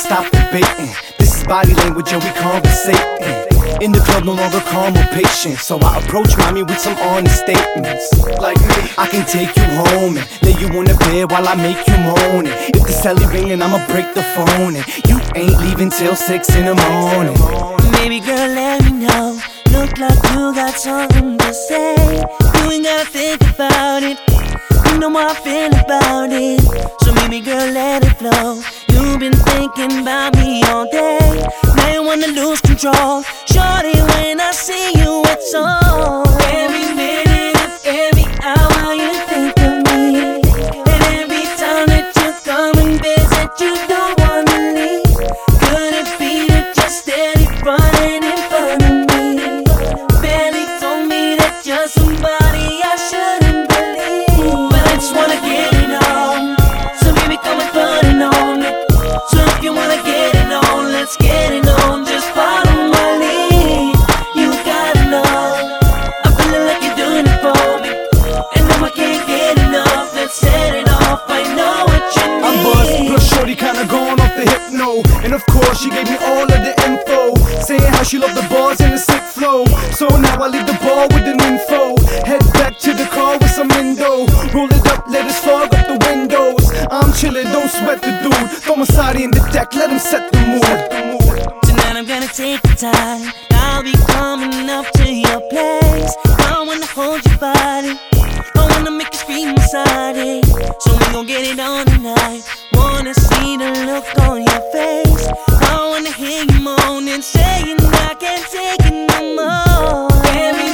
stop debating. This is body language and we conversating. In the club, no longer calm or patient, so I approach mommy with some honest statements. Like me, I can take you home and lay you on the bed while I make you moan. And if the celly ringing, I'ma break the phone. And you ain't leaving till 6 in the morning. Baby girl, let me know. Look like you got something to say. You ain't gotta think about it. You know how I feel about it. So baby girl, let it flow. You've been thinking about me all day. Now you wanna lose control. Shorty, when I see you, it's on. Every minute of every hour you think of me. And every time that you come and visit, you don't wanna leave. Could it be that you're steady running in front of me? Barely told me that you're somebody I shouldn't believe. But I just wanna get it on. So baby, come and put it on me. So if you wanna get it on, let's get it on. Just follow my lead. You gotta know I'm feeling like you're doing it for me. And no, I can't get enough. Let's set it off. I know what you need. I'm buzzed, plus shorty kinda going off the hypno. And of course she gave me all of the info, saying how she loved the bars and the sick flow. So now I leave the bar with an info. Head back to the car with some Indo. Roll it up, let us fog up the windows. I'm chillin', don't sweat the dude. Throw my side in the deck, let him set the mood. Tonight I'm gonna take the time. I'll be coming up to your place. I wanna hold your body. I wanna make you scream inside it. So we gon' get it on tonight. Wanna see the look on your face. I wanna hear you moaning, saying I can't take it no more. Every